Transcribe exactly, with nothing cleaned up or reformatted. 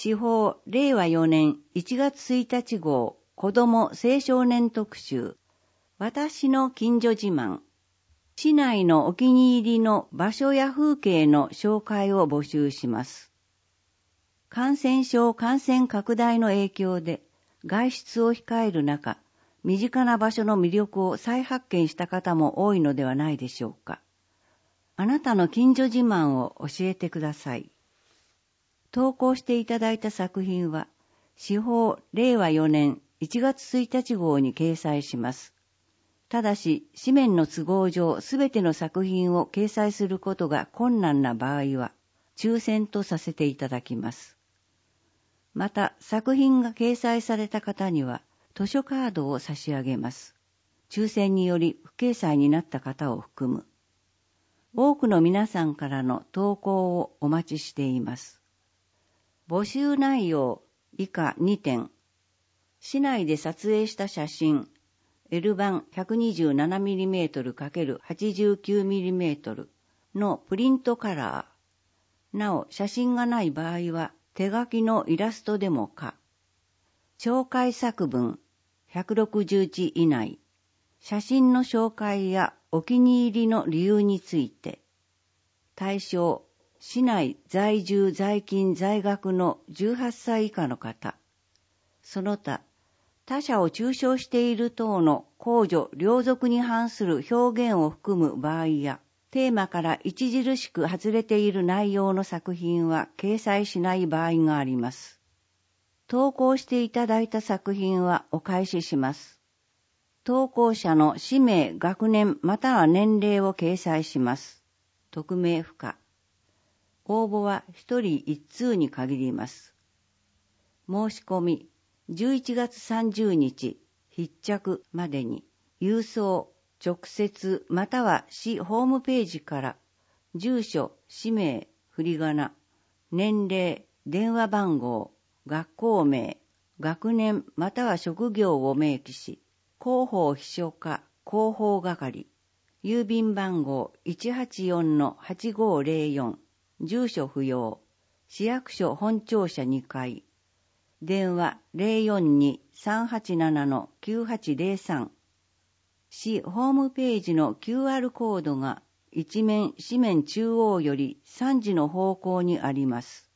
司法れいわよねんいちがつついたち号子ども青少年特集、私の近所自慢。市内のお気に入りの場所や風景の紹介を募集します。感染症感染拡大の影響で外出を控える中、身近な場所の魅力を再発見した方も多いのではないでしょうか。あなたの近所自慢を教えてください。投稿していただいた作品は、司法れいわよねんいちがつついたち号に掲載します。ただし、紙面の都合上すべての作品を掲載することが困難な場合は、抽選とさせていただきます。また、作品が掲載された方には、図書カードを差し上げます。抽選により不掲載になった方を含む。多くの皆さんからの投稿をお待ちしています。募集内容以下にてん。市内で撮影した写真 エル 版 ひゃくにじゅうななミリメートル×はちじゅうきゅうミリメートル のプリントカラー。なお写真がない場合は手書きのイラストでも可。紹介作文ひゃくろくじゅうじ以内。写真の紹介やお気に入りの理由について。対象市内在住在勤在学のじゅうはっさい以下の方。その他、他者を中傷している等の公序良俗に反する表現を含む場合や、テーマから著しく外れている内容の作品は掲載しない場合があります。投稿していただいた作品はお返しします。投稿者の氏名、学年または年齢を掲載します。匿名不可。応募は一人一通に限ります。申し込みじゅういちがつさんじゅうにち必着までに郵送直接または市ホームページから住所、氏名、振り仮名、年齢、電話番号、学校名、学年または職業を明記し、広報秘書課広報係、郵便番号 いちはちよんのはちごーぜろよん、住所不要、市役所本庁舎にかい、電話 ゼロよんに さんはちななのきゅうはちゼロさん、市ホームページの キューアール コードが一面紙面中央よりさんじの方向にあります。